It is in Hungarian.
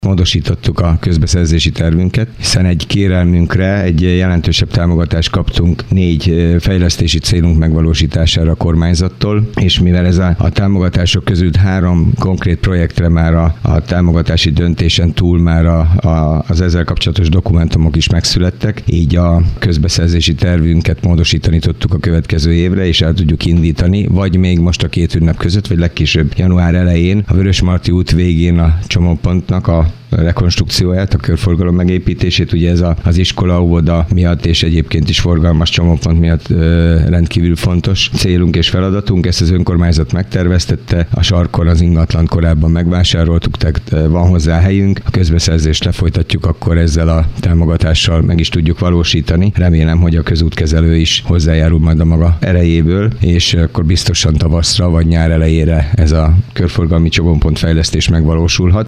Módosítottuk a közbeszerzési tervünket, hiszen egy kérelmünkre egy jelentősebb támogatást kaptunk 4 fejlesztési célunk megvalósítására a kormányzattól, és mivel ez a támogatások közül 3 konkrét projektre már a támogatási döntésen túl már az ezzel kapcsolatos dokumentumok is megszülettek, így a közbeszerzési tervünket módosítani tudtuk a következő évre, és el tudjuk indítani, vagy még most a 2 ünnep között, vagy legkésőbb január elején a Vörösmarty út végén a csomópontnak a rekonstrukcióját, a körforgalom megépítését, ugye ez az iskola, óvoda miatt és egyébként is forgalmas csomópont miatt rendkívül fontos célunk és feladatunk. Ezt az önkormányzat megterveztette, a sarkon az ingatlant korábban megvásároltuk, tehát van hozzá helyünk. A közbeszerzést lefolytatjuk, akkor ezzel a támogatással meg is tudjuk valósítani. Remélem, hogy a közútkezelő is hozzájárul majd a maga erejéből, és akkor biztosan tavaszra vagy nyár elejére ez a körforgalmi csomópont fejlesztés megvalósulhat.